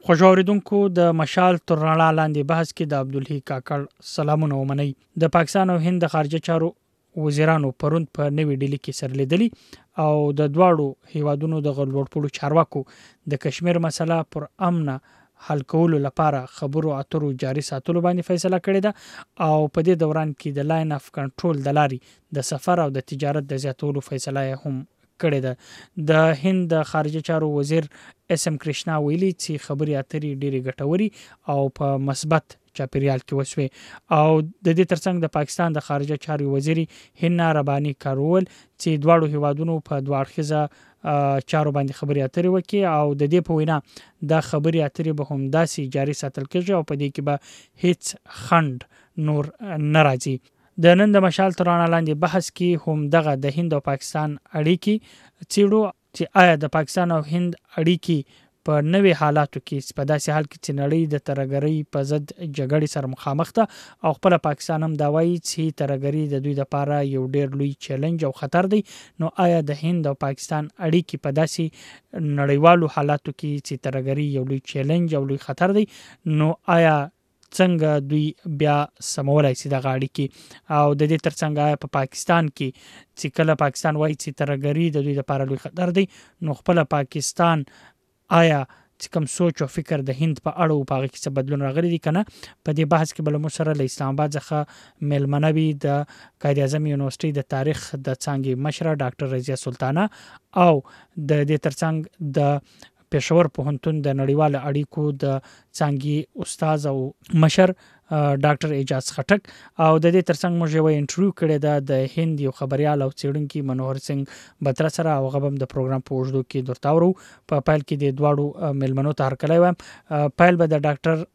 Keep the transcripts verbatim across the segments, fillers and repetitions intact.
خوږ اوریدونکو د مشال تر رڼا لاندې بحث کې د عبدالحی کاکړ سلامونه ومنئ. د پاکستان او هند د خارجه چارو وزیرانو پروند په نوې ډیلي کې سره لیدلي او د دواړو هیوادونو د لوړپوړو چارواکو د کشمیر مسله پر امن حل کولو لپاره خبرو اترو جاري ساتلو باندې فیصله کړې ده او په دې دوران کې د لاین اف کنټرول د لارې د سفر او د تجارت د زیاتولو فیصله هم کړې ده. د هند د خارجه چارو وزیر اس ام کرشنا ویلي چې خبري اترې ډېرې ګټوري او په مثبت چاپیریال کې وسوي او د دې ترڅنګ د پاکستان د خارجه چارو وزیري هنا رباني کارول چې دواړو هیوادونو په دوه اړخیزه چارو باندې خبري اترې وکړي او د دې په وینا د خبري اترې به هم داسې جاري ساتل کېږي او په دې کې به هیڅ خند نور ناراضي. د نن د مشال تر رڼا لاندې بحث کې هم دغه د هند او پاکستان اړیکې څیړو چې آیا د پاکستان او هند اړیکې په نوې حالاتو کې په داسې حال کې چې نړۍ د ترهګرۍ په ضد جګړې سره مخامخ ده او خپل پاکستان هم دا وایي چې ترهګري د دوی لپاره یو ډېر لوی چیلنج او خطر دی. نو آیا د هند او پاکستان اړیکې په داسې نړیوالو حالاتو کې چې ترهګري یو لوی چیلنج او لوی خطر دی نو آیا څنګه دوی بیا سمولای شي د غاړي او د دې ترڅنګ په پاکستان کې چې کله پاکستان وایي چې ترهګري د دوی لپاره لوی خطر دی نو خپل پاکستان آیا چې کوم سوچ او فکر د هند په اړه او په هغه کې څه بدلون راغلی دی کنه. په دې بحث کې بل مو سره له اسلام آباد څخه میلمنوي د قائد اعظم یونیورسيټي د تاریخ د څانګې مشره ډاکټر رضیه سلطانه او د دې ترڅنګ د پېښور پوهنتون د نړیوال اړیکو د څانګې استاد او مشر ډاکټر اعجاز خټک او د دې ترڅنګ موږ یو انټرویو کړی دا د هند یو خبريال او څېړونکي منوهر سنگ بترا سره او غبم د پروګرام په وژدو کې درتاورو په پایل کې د دواړو ملمنو ته هرکلی وایم. پایل به د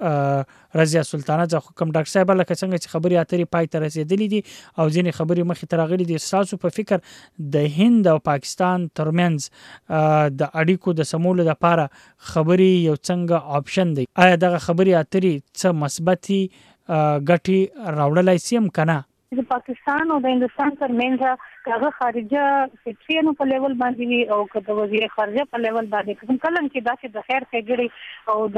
ډاکټر رضیه سلطانه ځکه کوم ډاکټر صاحب لکه څنګه چې خبري اترې پای ته رسیدلې دي او ځینې خبري مخې ته راغلي دي تاسو په فکر د هند او پاکستان ترمنځ د اړیکو د سمولو لپاره خبري یو څنګه آپشن دی آیا دغه خبري اترې څه مثبتي ګټي راوړلای شي هم کنه؟ د پاکستان او د هندستان ترمنځ هغه خارجه سیکریټریانو په لیول باندې وي او که د وزیر خارجه په لیول باندې کوم کلم کې داسې د خیر ښېګړې او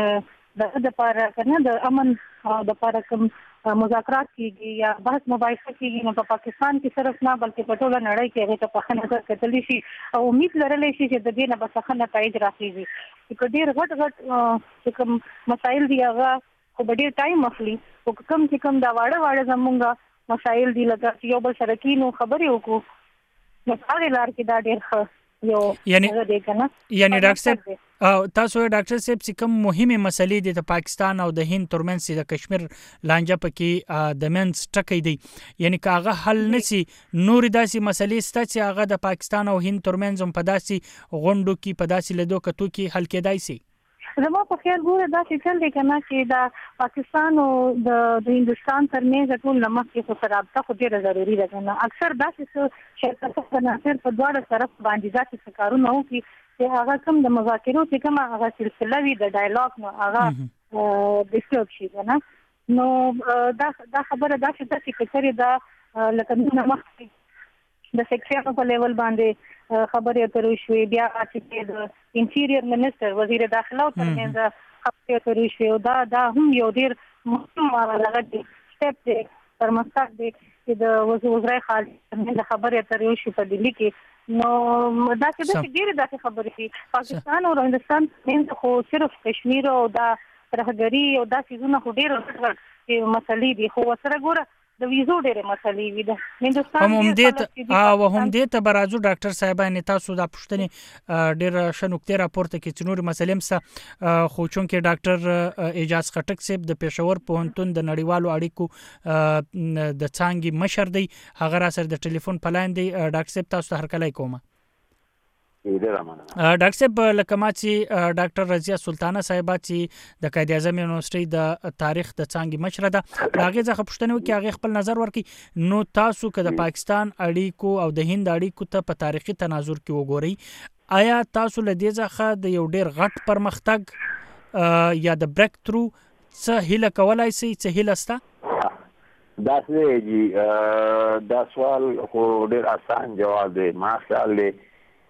د د لپاره کنه د امن او د لپاره کوم مذاکرات کیږي یا بحث مباحثه کیږي نو په پاکستان کې صرف نه بلکې په ټوله نړۍ کې هغه ته په نظر کتلی شي او امید لرلی شي چې د دې نه به څه نتایج راځي. چې ډېر غټ غټ کوم مسایل دی هغه خو ډېر ټایم اخلي او کوم چې کوم دا واړه واړه زمونږ مسایل دی لکه یو بل سره کینو خبرې وکړو نو هغه لار کې دا ډېر ښه یو یعنی یعنی ډاکټر صاحب او تاسو ډاکټر صاحب چې کوم مهمه مسلې دي د پاکستان او د هند ترمنځ د کشمیر لانجه پکې د منځ ټکی دی یعنی کاغه حل نسی نور داسې مسلې ست چې هغه د پاکستان او هند ترمنځ په داسې غونډو کې په داسې لیدو کتو کې حل کېدای شي؟ زما په خیال ګوره دا چې چل دی کنه چې دا پاکستان او د هندستان ترمنځ ټول نمک کې خو رابطه خو ډیره ضروری ده کنه. اکثر داسې شرکت عناصر په دواړو طرف باندې ذاتي کارونه وکړي چې هغه کوم د مذاکرو چې کوم هغه سلسله وي د ډایلاګ نو هغه ډیسټرب شي کنه. نو دا دا خبره دا چې تاسو کچري دا لکه نمک د سیکریټریانو په لیول باندې خبرې اترې شوې بیا چې د انټیریر منسٹر وزیر داخله ترمنځ خبرې اترې شوې دا دا هم یو ډېر مهم هغه دی سټپ دی پرمختګ دی چې د وزیر خارجه ترمنځ خبرې اترې شوې په دلی کې نو دا چې د ډېرې داسې خبرې دي پاکستان او هندستان ترمنځ خو صرف کشمیر او دا ترهګري او دا څیزونه خو ډېر مسلې دي خو سره ګوره د ویزو ډېرې مسلې وي د هندستان هم دې او هم دې ته برازو ډاکټر صاحبانه تاسو دا پښتنې ډېر شنوکته راپورته کې چې نور مسلې مس خو چون کې ډاکټر اعجاز خټک صاحب د پېښور پوهنتون د نړیوالو اړیکو د څانګې مشر دی هغه را سره د ټلیفون پلاین دی ډاکټر صاحب تاسو ته هرکلی کوم. ډاکټر صاحب لکه ما چې ډاکټر رضیه سلطانه صاحبه چې د قائد اعظم یونیورسيټي د تاریخ د څانګې مشره ده هغه ځکه پښتنو کې هغه خپل نظر ورکي نو تاسو که د پاکستان اړیکو او د هند اړیکو ته په تاریخي تناظر کې وګورئ آیا تاسو له دې ځخه د یو ډېر غټ پرمختګ یا د بریک تھرو څه هیله کولای شي څه هیله ستا؟ دا څه دا سوال خو ډېر آسان جواب دی ما خیال دی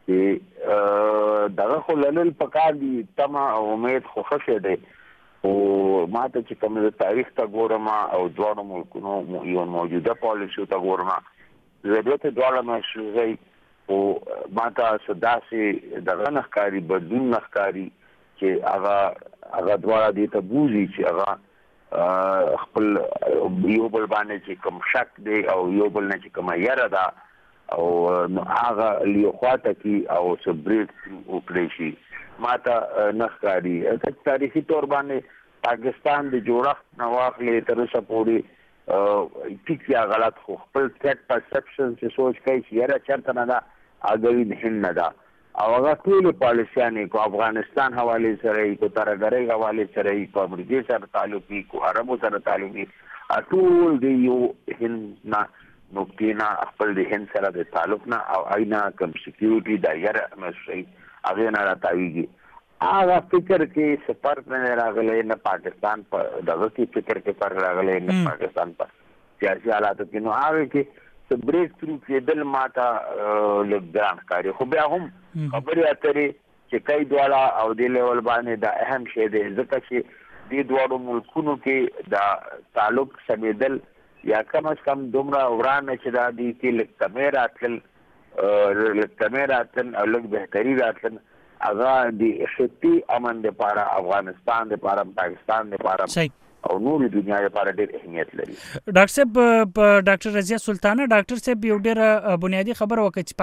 چې دغه خو لنل پکار دي تما او امید خو خشه دی او ماته چې کوم د تاریخ ته ګورم او دوه ملکونو یو موجوده پالیسي ته ګورم ضرورت دوه مشروعي او ماته صداسي دغه نخکاری بدون نخکاری چې هغه هغه دوه دي ته بوزي چې هغه خپل یو بل باندې چې کوم شک دی او یو بل نه چې کوم یاره ده او هغه لیو خواته کی او سبریټ اوپریشي ماته نخکاری تاریخي تور باندې پاکستان د جوړښت نواخلې تر اوسه پورې ټیک یا غلط خو خپل ثریټ پرسپشن چې سوچ کوي چې یاره چرته نه ده اګوي نه نه ده او هغه ټول پالیسیانې کو افغانستان حواله سره کو ترګری حواله سره کو امریکای سره تعلقي کو عربو سره تعلقي ټول دی یو هند نه نوکتینا خپل د هند سره د تعلق نه او اینا کم سکیورټي دایره مسوي هغه نه راځي هغه فکر کې سفر نه راغلی نه پاکستان په دغه کې فکر کې پر راغلی نه پاکستان په سیاسي حالات کې نو هغه کې بریک تھرو کېدل ماته لګران کاری خو بیا هم خبرې اترې چې کای دواړه او د لیول باندې د اهم شی دی ځکه چې د دوه ملکونو کې د تعلق سمېدل یا کم از کم دومره ورانه چې دا دي چې لږ کمې راتلل لږ کمې راتلل او لږ بهتري راتلل هغه د شتي امن دپاره افغانستان دپاره پاکستان دپاره او نور دنیا لپاره ډېر اهمیت لري. ډاکټر صاحب ډاکټر رضیه سلطانه ډاکټر صاحب یو ډېر بنیادی خبر وکړه چې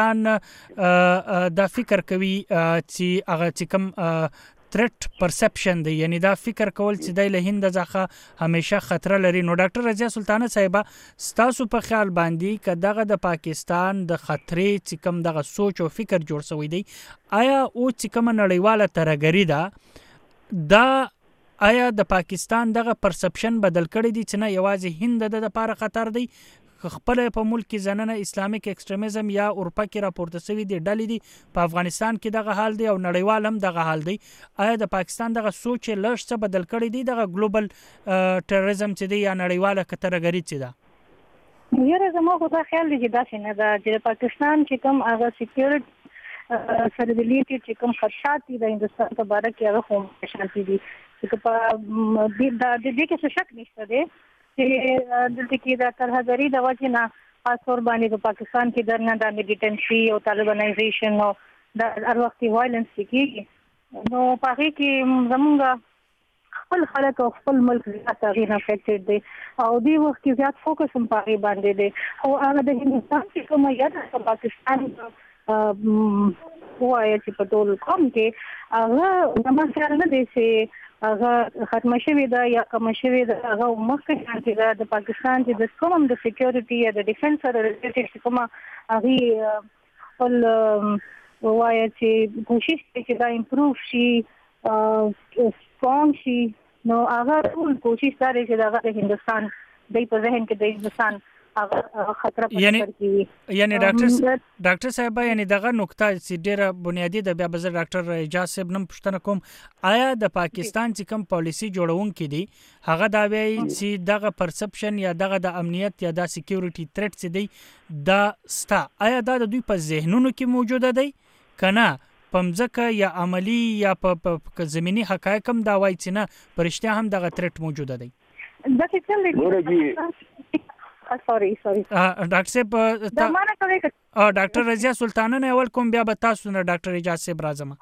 پاکستان دا فکر کوي چې هغه چې کوم ثریټ پرسپشن دی یعنی دا فکر کول چې د هند ځخه همیشه خطر لري. نو ډاکټر رضیه سلطانه صاحبه ستاسو په خیال باندې که دغه د پاکستان د خطرې چې کوم دغه سوچ او فکر جوړ شوی دی آیا او چې کوم نړیواله ترګری ده دا آیا د پاکستان دغه پرسپشن بدل کړی دی چې نه یوازې هند د لپاره خطر دی خپل په ملک کې زننه اسلامیک ایکستریمزم یا اروپا کې راپورته شوی دی ډلې دي په افغانستان کې دغه حال دی او نړیوال هم دغه حال دی آیا د پاکستان دغه سوچ لږ څه بدل کړی دی دغه ګلوبل ټیرریزم چې دی یا نړیواله کترګری چې ده یاره زما خو دا خیال دی چې داسې نه ده چې پاکستان چې کوم هغه سکیورټي سره ریلیټډ چې کوم خدشات دي د هندستان په باره کې هغه هم شانتي دي چې په د دې کې څه شک نشته دی چې دلته کې د ترهګری د وجه نه خاص تور باندې په پاکستان کې درنه د میلیټنسي او طالبانایزیشن او د هر وخت وایلنس کېږي نو په هغه کې زمونږ خپل خلک او خپل ملک زیات غیر افیکټډ دي او دی وخت کې زیات فوکس هم په هغه باندې دی او هغه د هندستان چې کومه یا د پاکستان وایي چې په ټول قوم کې هغه زموږ خیال نه دی چې هغه ختم شوی دا یا کم شوی دا هغه مخکې چې د پاکستان چې د کوم د سکیورټي یا د ډیفنس سره ریلیټډ کومه هغه خپل وایي چې کوشش کوي چې دا امپروف شي سترونګ شي نو هغه ټول کوشش کوي چې دا د هندستان د په ذهن کې د هندستان خطر یعنی یعنی ډاکټر ډاکټر صاحب یعنی دغه نقطه چې ډیره بنیادی د بیا بزر ډاکټر اجازه صاحب نم پښتنه کوم آیا د پاکستان چې کوم پالیسی جوړون کې دي هغه دا وایي چې دغه پرسپشن یا دغه د امنیت یا د سکیورټي ثریټ چې دی دا ستا آیا دا د دوی په ذهنونو کې موجوده دی کنه پمځکه یا عملی یا په زمینی حقایق هم دا وایي چې نه پرشته هم دغه ثریټ موجوده دی دا څنګه سوري سوري ډاکټر صاحب دا مانه کوي ډاکټر رضیه سلطانه نه اول کوم بیا به تاسو نه ډاکټر اجازه صاحب راځم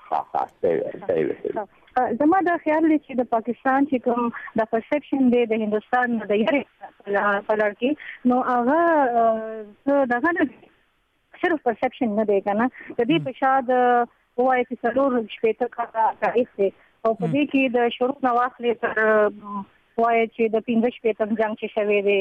زما دا خیال دی چې د پاکستان چې کوم د پرسپشن دی د هندستان د یاري پلار کې نو هغه دغه صرف پرسپشن نه دی کنه د دې په شاد وایي چې څلور شپږ کاله تاریخ دی او په دې کې د شروع نواخلې تر وایي چې د پنځه شپږم جنگ چې شوی دی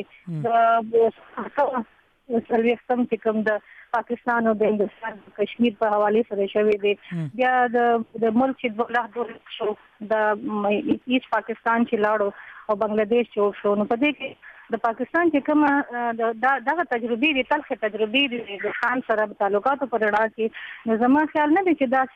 د سلويختم چې کوم د پاکستان او د هندستان کشمیر په حواله سره شوی دی بیا د د ملک چې د لغ دور شو د ایست پاکستان چې لاړو او بنگلاديش چې شو نو په دې کې د پاکستان چې کوم دغه تجربه دي تلخ تجربه دي د خان سره تعلقاتو پر اړه کې نو زما خیال نه دی چې دا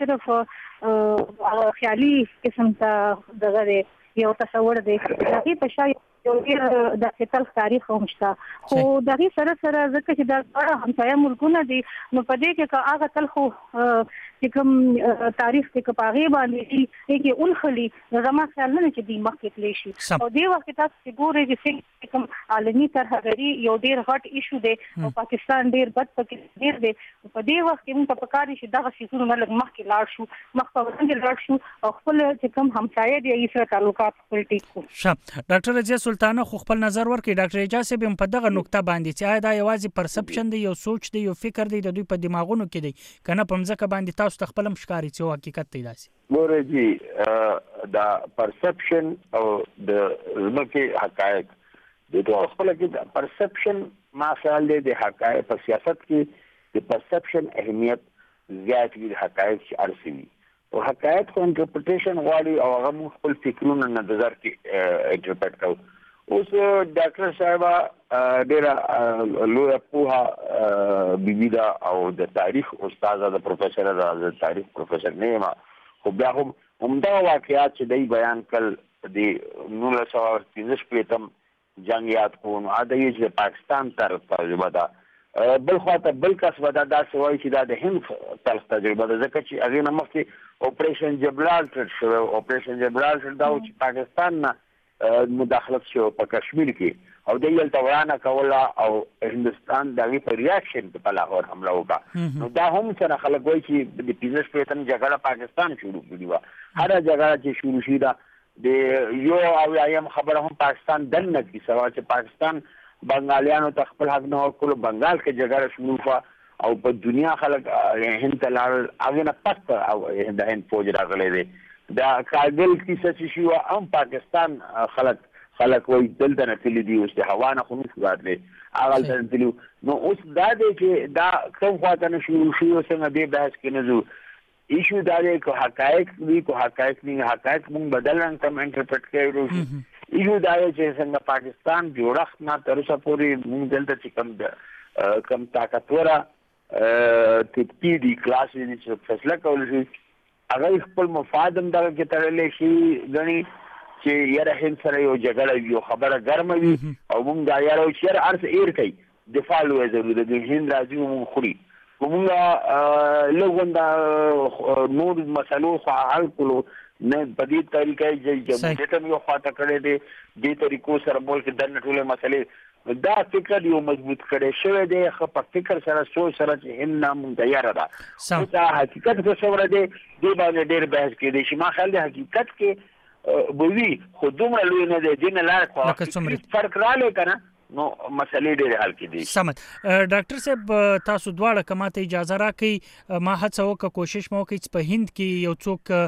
صرف خیالي قسم ته دغه یو تصور دی چې په شای یو ډېر د خپل تاریخ هم شته خو دغه سره سره ځکه چې د اړه همسایه ملکونه دي نو په دې کې که هغه تل خو چې کوم تاریخ کې پاغي باندې کې اونخلي زما خیال نه چې د مخکې تللی شي او دې وخت تاسو چې ګورئ چې کوم عالمي ترهګري یو ډېر غټ ایشو دی او پاکستان ډېر بد پکې ډېر دی په دې وخت کې موږ په کار شي دغه شیزونه نه لږ مخکې لاړ شو مخ په وړاندې لاړ شو او خپل چې کوم همسایه دي یې سره تعلقات خپل ټیک کو ښه ډاکټر رضیه سلطانه خو خپل نظر ورکړي ډاکټر اجازه به په دغه نقطه باندې چې آیا دا یوازې پرسپشن دی یو سوچ دی یو فکر دی د دوی په دماغونو کې دی کنه په مځکه باندې تاسو ته خپل مشکاري چې حقیقت دی داسي ګوره جی دا پرسپشن او د زمکه حقایق د دوه خپل کې د پرسپشن ما خیال دی د حقایق په سیاست کې د پرسپشن اهمیت زیات وي د حقایق چې ارسوي او حقایق خو انټرپریټیشن غواړي او هغه موږ خپل فکرونه نظر کې انټرپریټ کوو اوس ډاکټر صاحب ډېره لویه پوهه بیبي ده او د تاریخ استاد د پروفیسور د تاریخ پروفیسور نه یم خو بیا هم همدا واقعیات چې دی بیان کړل د نولس سوه پنځه شپېتم جنګ یاد کوو نو دا یې چې پاکستان طرف تجربه ده بل خواته بل کس به دا داسې وایي چې دا د هند طرف تجربه ده ځکه چې هغې نه مخکې اپریشن جبرالټر شوی اپریشن جبرالټر دا و چې پاکستان نه مداخلت شو په کشمیر کې او د یل توانه کوله او هندستان دغه په ریاکشن په لاهور حمله وکړه نو دا هم سره خلک وایي چې د پنځه شپېتم جګړه پاکستان شروع کړې وه هره جګړه چې شروع شي دا د یو اویایم خبره هم پاکستان دننه کې سوا چې پاکستان بنګالیانو ته خپل حق نه ورکړو بنګال کې جګړه شروع شوه او په دنیا خلک هند ته لاړل هغې نه پس او د هند فوج راغلی دی دا کارګل کیسه چې شي هم پاکستان خلک خلک وایي دلته نه تللي دي اوس د هوا نه خو نشو راتلی هغلته نه تللي نو اوس دا دی چې دا کوم خواته نه شروع شي او څنګه دې بحث کې نه ځو ایشو دا دی که حقایق وي که حقایق نه حقایق مونږ بدل رنګ ته انټرپریټ کوو ایشو دا دی چې څنګه پاکستان جوړښت نه تر اوسه پورې مونږ دلته چې کوم کم طاقتوره طبقې دي کلاس دي چې فیصله کولی شي هغه خپل مفاد هم دغه کې تړلی شي ګڼي چې یاره هند سره یو جګړه وي یو خبره ګرمه وي او موږ دا یاره چې یاره هر څه ایر کوي دفاع لویه ضروري ده د هند راځي موږ خوري خو موږ لږ غونډه نور مسلو خو حل کړو نه په دې طریقه چې جمهوریت هم یو خواته کړی دی دې طریقو سره ملک دننه ټولې مسلې دا فکر یو مضبوط کړی شوی دی خو په فکر سره سوچ سره چې هند نه مونږ تیاره ده دا حقیقت څه شوی دی دې باندې ډېر بحث کېدی شي ما خیال دی حقیقت کې به وي خو دومره لوی نه دی دې نه لاره فرق راغلی که نه نو مسلې ډېرې حل کېدی سمت ډاکټر صاحب تاسو دواړه که ماته اجازه راکړئ ما هڅه وکړه کوشش مو وکړئ چې په هند کې یو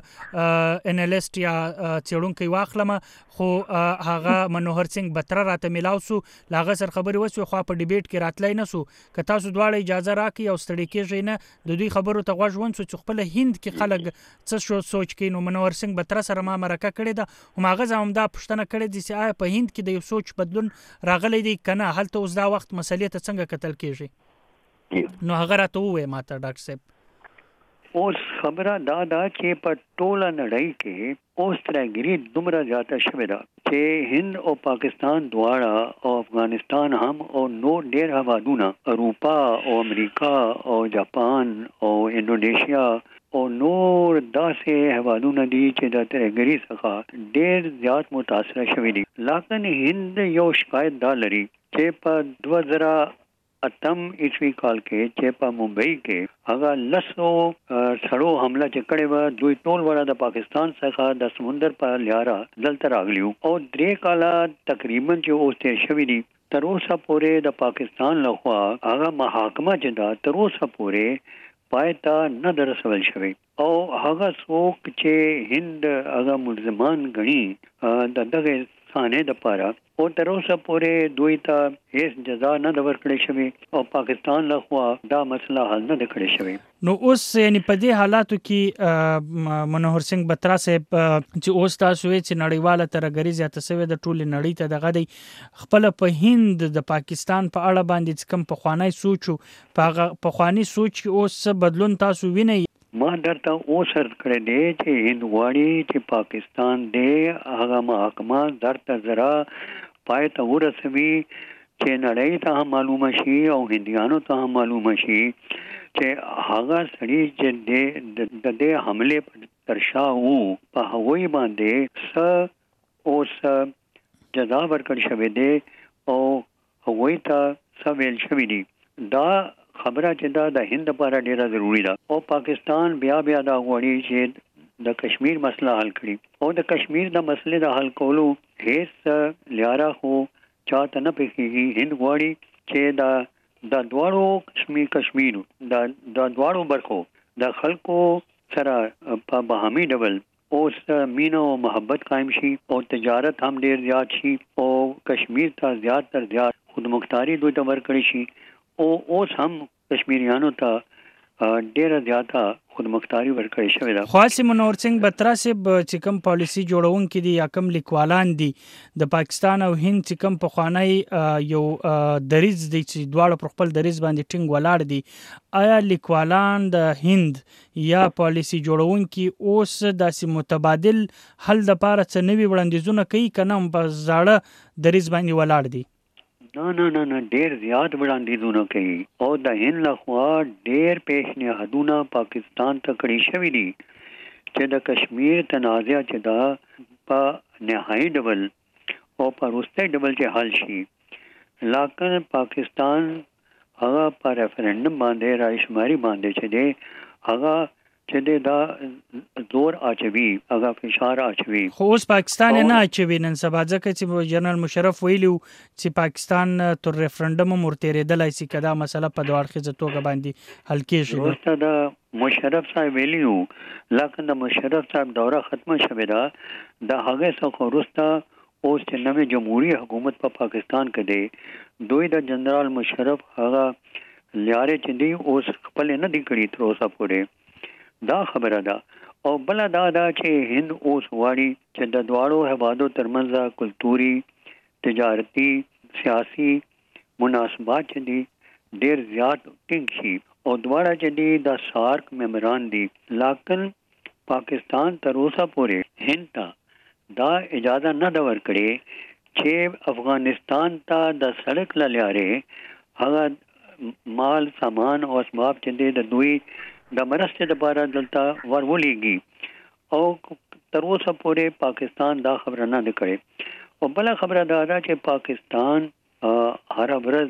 څوک انالیسټ یا څېړونکی واخلم خو هغه منوهر سنگ بتره راته میلاو سو له هغه سره خبرې وسوې خو په ډیبیټ کې راتلی نه سو که تاسو دواړه اجازه راکړئ او ستړي کېږئ نه د دوی خبرو ته غوږ ونسو چې خپله هند کې خلک څه شو سوچ کوي نو منوهر سنگ بتره سره ما مرکه کړې ده هماغه زه همدا پوښتنه کړې ده چې آیا په هند کې د یو سوچ بدلون راغلی دی کنه هلته اوس دا وخت مسلې ته څنګه کتل کېږي نو هغه راته ووایي ماته ډاکټر صاحب اوس خبره دا ده چې په ټوله نړۍ کې اوس ترهګري دومره زیاته شوې ده چې هند او پاکستان دواړه او افغانستان هم او نور ډېر هېوادونه اروپا او امریکا او جاپان او انډونیشیا او نور داسې هېوادونه دي چې د ترهګري څخه ډېر زیات متاثره شوي دي لاکن هند یو شکایت دا لري چې په دوه زره اتم عیسوي کال کې چې په ممبئی کې هغه لسو سړو حمله چې کړې وه دوی ټول واړه د پاکستان څخه د سمندر په لاره دلته راغلي او درې کاله تقریبا چې اوس تېر شوي دي تر اوسه پورې د پاکستان لخوا هغه محاکمه چې ده تر اوسه پورې پای ته نه ده رسول شوی او هغه څوک چې هند هغه ملزمان ګڼي د دغه صحنې دپاره او تر اوسه پورې دوی ته هیڅ جزا نه ده ورکړې شوې او پاکستان لخوا دا مسله حل نه ده کړې شوې نو اوس یعنی په دې حالاتو کې منوهر سنگ بترا صاحب چې اوس تاسو وایئ چې نړیواله ترهګري زیاته شوې ده ټولې نړۍ ته دغه دی خپله په هند د پاکستان په اړه باندې چې کوم پخوانی سوچ و په هغه پخواني سوچ کې اوس څه بدلون تاسو وینئ ما درته اوس عرض کړی دی چې هند غواړي چې پاکستان دی هغه محاکمه درته زره پای ته ورسوي چې نړۍ ته هم معلومه شي او هندیانو ته هم معلومه شي چې هغه سړي چې د دې حمله تر شا وو په هغوی باندې س اوس جزا ورکړل شوې ده او هغوی ته سویل شوې دي. دا خبره چې دا د هند لپاره ډیره ضروری ده او پاکستان بیا بیا دا غواړي چې د کشمیر مسله حل کړي او د کشمیر د مسلې د حل کولو هیڅ لیاره خو چاته نه پېږي. هند غواړي چې دا د دواړو کشمیر کشمیر د د دواړو برخو د خلکو سره په باهمي ډول اوس مینه او محبت قائم شي او تجارت هم ډیر زیات شي او کشمیر ته زیات تر زیات خودمختاری دوی ته ورکړي شي او اوس هم کشمیریانو ته ډیر زیاته خودمختاری ورکړي شوې ده. خاص منور سنگ بترا صاحب چې کوم پالیسی جوړونکي دي یا کوم لیکوالان دي د پاکستان او هند چې کوم پخوانی یو دریز دي چې دواړه پر خپل دریز باندې ټینګ ولاړ دي، آیا لیکوالان د هند یا پالیسی جوړونکي اوس داسې متبادل حل لپاره څه نوي وړاندیزونه کوي کنه په زاړه دریز باندې ولاړ دي؟ نه نه نه نه ډیر زیات وړاندیزونه کوي او د هند لخوا ډیر پیشنهادونه پاکستان ته کړي شوي دي چې د کشمیر تنازع چې دا په نهایي ډول او په وروستي ډول چې حل شي، لکه پاکستان هغه په ریفرنډم باندې رایشماري باندې چې دی هغه چې دی دا زور اچوي، هغه فشار اچوي. خو اوس پاکستان نه اچوي نن سبا، ځکه چې جنرال مشرف ویلو چې پاکستان تر ریفرنډم مرتېدلای شي کدا مسله په دوه اړخیزه توګه باندې حل کیږي. وروسته د مشرف صاحب ویلو لکه د مشرف صاحب دوره ختمه شوه ده د هغه څخه وروسته اوس چې نوې جمهوریت حکومت په پا پاکستان کې دی، دوی د جنرال مشرف هغه لیارې چې دی اوس خپل نه دی کړی تر اوسه پورې. دا خبره ده او بل دا دا چې هند اوس غواړي چې د دواړو هیوادو ترمنځ کلتوري، تجارتي، سیاسي مناسبات چې دي ډیر زیات ټینګ شي او دواړه چې دي د سارک ممبران دي، لیکن پاکستان تر اوسه پورې هند ته دا اجازه نه ده ورکړې چې افغانستان ته د سړک له لارې هغه مال سامان او اسباب چې دي د دوی د مرستې لپاره دلته ورولېږي او تر اوسه پورې پاکستان دا خبره نه ده کړې. او بل خبره دا ده چې پاکستان هر ورځ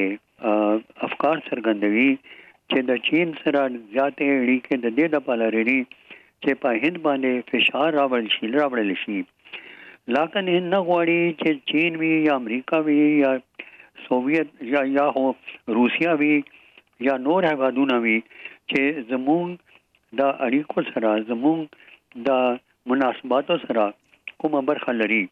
داسې افکار څرګندوي چې د چین سره زیاتې اړیکې د دې لپاره لري چې په هند باندې فشار راوړل شي راوړل شي لکه هند نه غواړي چې چین وي یا امریکا وي یا سوویت یا یا هو روسیا وي یا نور هیوادونه وي چې زمونږ د اړیکو سره زمونږ د مناسباتو سره کومه برخه لري.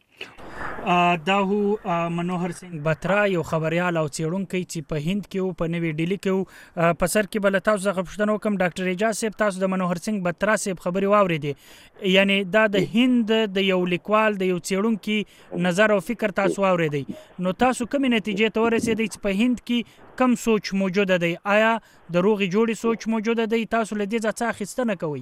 دا هو منوهر سنگ بترا یو خبريال او څېړونکی چې په هند کې او په نوې ډیلی کې په سر کې بل تاسو څخه پوښتنه وکم ډاکټر اعجاز صاحب، تاسو د منوهر سنگ بترا صاحب خبري واورېدې، یعنی دا د هند د یو لیکوال د یو څېړونکي نظر او فکر تاسو واورېدی، نو تاسو کومې نتیجې ته ورسېدئ چې په هند کې کم سوچ موجوده دی؟ آیا د روغې جوړې سوچ موجوده دی؟ تاسو له دې څه اخیستنه کوئ؟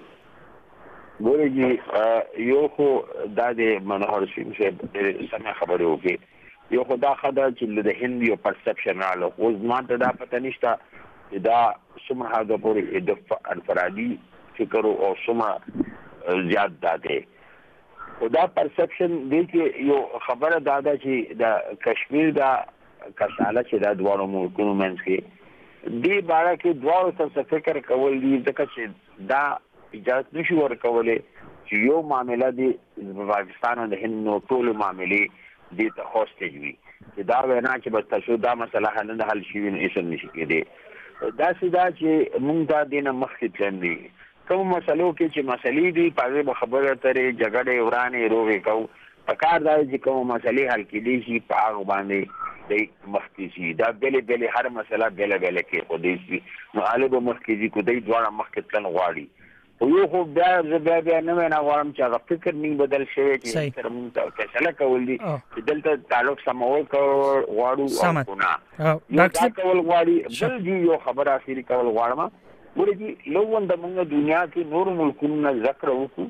ګورې یو خو دا د منوهر سنگ صاحب سمه خبرې وکړي، یو خو دا خبره چې د هند یو پرسپشن راغله، اوس ما ته دا پته نشته چې دا څومره حده پورې د انفرادي فکر او څومره زیات دا دی. خو دا پرسپشن دی چې یو خبره دا ده چې د کشمیر دا کساله چې دا دواړو ملکونو منځ کې دې باره کې دواړو ته څه فکر کول دي، ځکه چې دا اجازه نشي ورکولای چې یو معامله دی پاکستان او د هند نو ټول معاملې دې ته هوسټیج وي چې دا وینا چې بس تاسو دا مسله حل نه حل شي نه ایسه نشي کېدی. دا سیدا چې موږ دا دینه مخکې تلندي کوم مسلو کې چې مسلې دي په خبره ترې جګړې ورانې روغې کو په کار دا چې کوم مسلې حل کېدي شي په هغه باندې د مخکې شي. دا بلې بلې هر مسله بلې بلې کې خو دې شي نو الګو مخکې دي کو دې دواړه مخکې تلن غواړي. خو یو خو بیا زه بیا بیا نه وینا غواړم چې هغه فکر نه بدل شوی چې سره موږ ته فیصله کول دي چې دلته تعلق سمول غواړو او نه ډاکټر کول غواړي. بل دي یو خبره اخیری کول غواړم، ګورې چې لوون د موږ دنیا کې نور ملکونو ذکر وکړو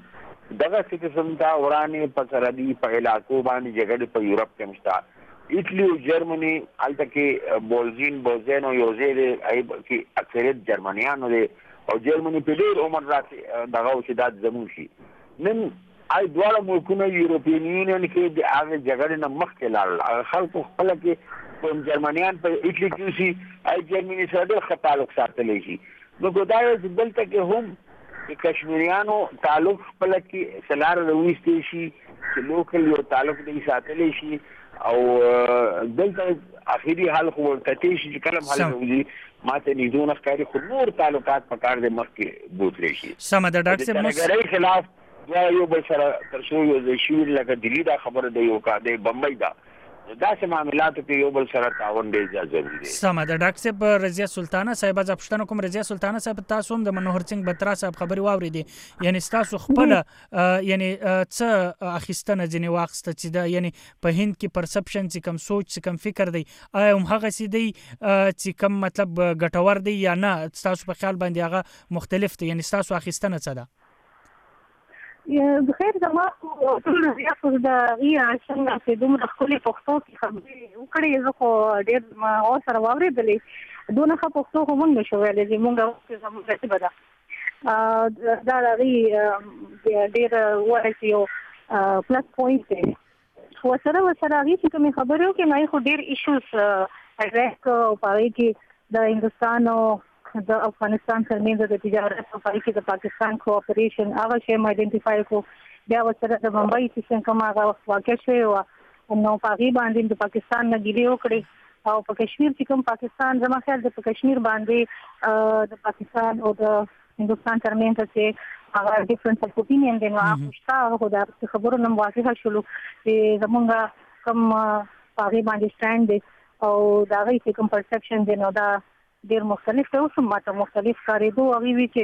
دغه څه قسم دا ورانه په سرحدي په علاقو باندې جګړې په یورپ کې مشته ایټلی او جرمني البته کې بولزین بوزینو یوزید ای کې اکثریت جرمنیانو دي او جرمني په ډېر عمر راځي دغه چې دا زمون شي نن ای دواړه ملکونه یورپین یونین کې د هغه جګړې نه مخکې لاړل خلکو خپل کې کوم جرمنیان په ایټلی کې شي ای جرمني سره ډېر تعلق ساتلی شي نو ګدای چې دلته کې هم د کشمیریانو تعلق خپل کې سلار رويستي شي چې لوکل یو تعلق دې ساتلی شي او دلته اخیری حل خو ورته شي چې کلم حل وږي ماته نيزونه ښکاري خو نور تعلقات په کار د مخ کې بوتلی شي سم د ډاکټر صاحب مس خلاف دا یو بل سره تر شو یو شیر لکه دلی دا خبره دی یو کا دی بمبئی دا داسې معاملاتو کې یو بل سره تعاون ډېر ضروري دی. سمه ده. ډاکټر صاحب رضیه سلطانه صاحب از پښتنه کوم رضیه سلطانه صاحب تاسو هم د منوهر سنگ بترا صاحب خبري واورېدې یعنی تاسو خپل یعنی څه اخیستنه ځنی واخسته چې دا یعنی په هند کې پرسپشن چې کم سوچ چې کم فکر دی آیا هم هغه سي دی چې کم مطلب ګټور دی یا نه تاسو په خیال باندې هغه مختلف دی یعنی تاسو اخیستنه څه ده؟ بخیر زما ټول ریاست د غیا څنګه چې دومره خپلې پښتو کې خبرې وکړې زه خو ډېر ما او سره واورېدلې دونه ښه پښتو خو مونږ نشو ویلی چې مونږ زموږ رسیبه ده دا د هغې ډېر وایي چې یو پلس پوینټ دی خو سره ورسره هغې چې کومې خبرې وکړې نو هغې خو ډېر ایشوز اډرس کړه او په هغې کې د هندوستان او د افغانستان ترمنځ د تجارت او پای کې د پاکستان کوآپریشن هغه شی م ایډنټیفای کو بیا ورسره د بمبئی چې څنګه هغه واقع شوی و نو په هغې باندې د پاکستان نه ګیلې وکړې او په کشمیر چې کوم پاکستان زما خیال د په کشمیر باندې د پاکستان او د هندوستان ترمنځ چې هغه ډیفرنس اف اوپینین دی نو هغه شته هغه د خبرو نه واضحه شولو چې زمونږ کوم په هغې باندې سټینډ دی او د هغې چې کوم پرسپشن دی نو دا ډېر مختلف دی اوس هم ماته مختلف ښکارېدو هغې وي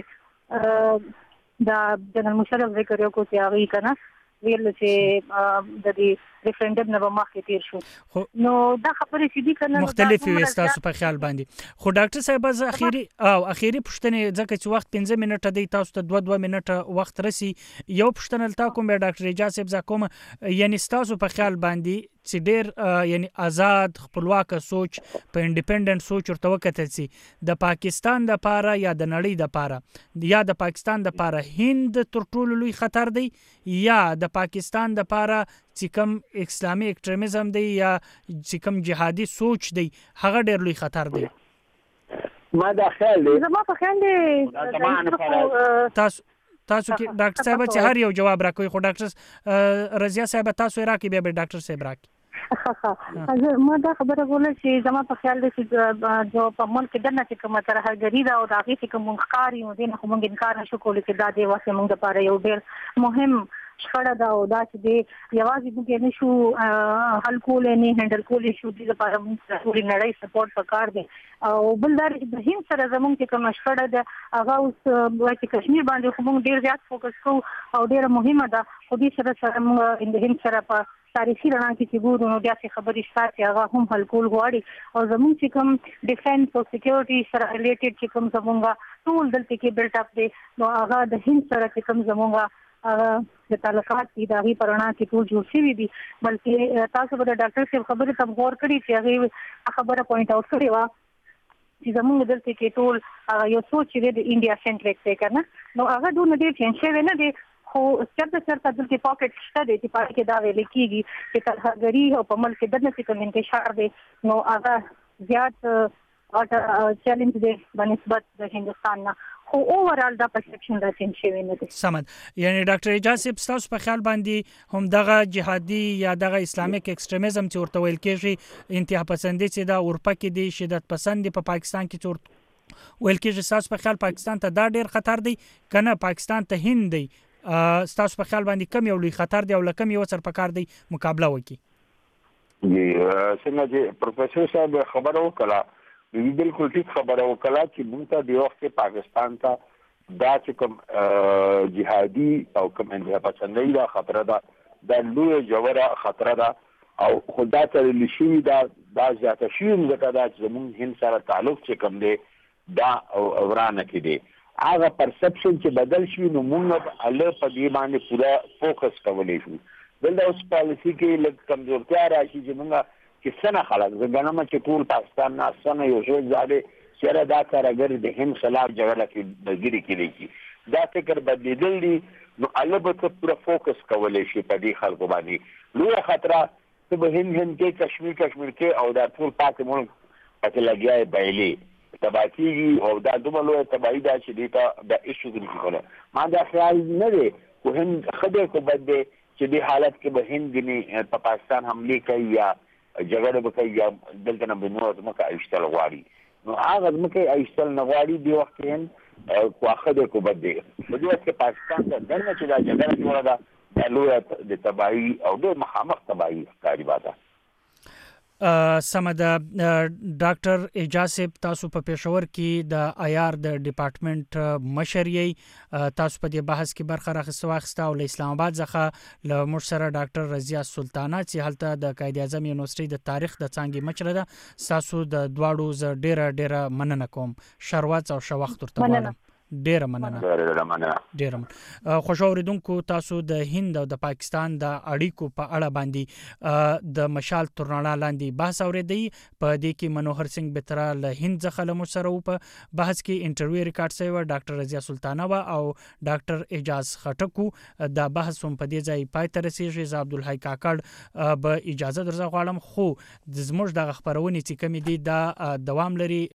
چې دا جنرال مشرف ذکر یو کو چې هغې که نه ویل چې د دې ریفرنډم نه به مخکې تیر شو نو دا خبرې چې دي که نه مختلفې وي ستاسو په خیال باندې خو ډاکټر صاحب زه اخري او اخري پوښتنې ځکه چې وخت پنځه منټه دی تاسو ته دوه دوه منټه وخت رسي یو پوښتنه له تا کوم بیا ډاکټر اعجاز صاحب زه کوم یعنی ستاسو په خیال باندې چې ډېر یعنی آزاد خپلواک سوچ په انډیپندنت سوچ ورته وکتل سي د پاکستان د پاره یا د نړۍ د پاره یا د پاکستان د پاره هند تر ټولو لوی خطر دی یا د پاکستان د پاره چې کوم اسلامي ایکستریمزم دی یا چې کوم جهادي سوچ دی هغه ډېر لوی خطر دی ما دا خیال دی زما په خیال دی تاسو تاسو کې ډاکټر صاحب چې هر یو جواب راکوي خو ډاکټر رضیه صاحب تاسو راکې بیا به ډاکټر صاحب راکې ما دا خبره کوله چې زما په خیال دی چې جو په ملک دنه چې کومه ترهګري ده او د هغې چې کوم مونږ ښکاري نو دې نه خو مونږ انکار نشو کولی چې دا دی واسې مونږ دپاره یو ډېر مهم شخړه ده او دا چې دی یوازې موږ یې نشو حل کولی نه هینډل کولی شو دې لپاره موږ ټولې نړۍ سپورټ پکار دی او بل دا د هند سره زموږ چې کومه شخړه ده هغه اوس وایي چې کشمیر باندې خو موږ ډېر زیات فوکس کوو او ډېره مهمه ده خو دې سره سره موږ د هند سره په تاریخي رڼا کې چې ګورو نو داسې خبرې شته چې هغه هم حل کول غواړي او زموږ چې کوم ډیفنس او سکیورټي سره ریلیټډ چې کوم زموږ ټول دلته کې بلټ اپ دی نو هغه د هند سره چې کوم زموږ د تعلقات دي د هغې په رڼا کې ټول جوړ شوي دي بلکې تاسو به د ډاکټر صاحب خبرې ته غور کړي چې هغې خبره پوینټ آوټ کړې وه چې زموږ دلته کې ټول یو سوچ چې دی د انډیا سینټریک دی که نه نو هغه دونه ډېر چینج شوی نه دی خو چېرته چېرته دلته پاکټ شته دی چې په هغې کې دا ویلې کېږي چې ترهګري او په ملک کې دنه چې کوم انتشار دی نو هغه زیات چیلنج دی بنسبت د هندوستان نه خو اوورال دا پرسپشن را چینج شوی نه دی سمد یعنی ډاکټر اعجاز صاحب ستاسو په خیال باندې هم دغه جهادي یا دغه اسلامیک ایکستریمزم چې ورته ویل کېږي انتها پسندي چې دا اروپا کې دی شدت پسند په پاکستان کې چې ویل کېږي ستاسو په خیال پاکستان ته دا ډېر خطر دی که نه پاکستان ته هند دی ستاسو په خیال باندې کم یو لوی خطر دی او له کم یو سره پکار دی مقابله وکړي څنګه چې پروفیسور صاحب خبره وکړه دوی بالکل ټیک خبره وکړه چې موږ ته د وخت پاکستان ته دا چې کوم جهادي او کوم انتها پسندي دا خطره ده دا لویه ژوره خطره ده او خو دا تړلی شوي دا دا زیاته شوي ځکه دا چې زموږ هند سره تعلق چې کوم دی دا ورانه کې دی هغه پرسپشن چې بدل شي نو موږ الله په دې باندې پورا فوکس کولای شو. بل اوس پالیسی کې لږ کمزورتیا راشي چې موږ چې څنګه خلک زګنامه چې ټول پاکستان نه څنګه یو څه زیاده چیرې دا کارګر د هند خلاف جګړه کې بګری کړي کی دا فکر بدلیدل دي نو الله به پورا فوکس کولای شي په دې خلکو باندې. لوی خطر ته به هند هند کې کشمیر کشمیر کې او دا ټول پاک ملک پکې لګیاي بایلي تباکیږي او دا دومره لوی تباہی دا چې دیتا د ایشو کې کوله. ما دا خیال نه دی کو هند خدای کو بد دی چې دې حالت کې به هند غني په پاکستان حمله کوي یا جګړه وکړي یا دلته نه بنور مکه ایشتل غواړي. نو هغه مکه ایشتل نغواړي دی وخت هند کوخه د کو بد دی په دې وخت کې پاکستان ته دنه چې دا جګړه جوړه ده د لوی د تباہی او د مخامخ تباہی کاری باته. سمد ډاکټر اعجاز صاحب تاسو په پېښور کې د آیار د ډپارټمنټ مشري تاسو په دې بحث کې برخه راخسته واخسته او اسلام آباد څخه له مشره ډاکټر رضیه سلطانه چې هلته د قائد اعظم یونیورسيټي د تاریخ د څانګې مشره ده تاسو د دواړو ز ډیره ډیره مننه کوم. شروات او شوخت ورته وایم. ډیره مننه. ډیره مننه. ډیره خوش اوریدونکو تاسو د هند او د پاکستان د اړیکو په اړه باندې د مشال تورنړا لاندې بحث اوریدي. په دې کې منوهر سنگ بترا له هند څخه له مشره په بحث کې انټرویو ریکارډ شوی و. ډاکټر رضیه سلطانه و او ډاکټر اعجاز خټکو دا بحث هم په دې ځای پای ته رسیږي. ز عبدالحی کاکړ به اجازه درځه غواړم خو د زموږ د خبرونې چې کمی دي دا دوام لري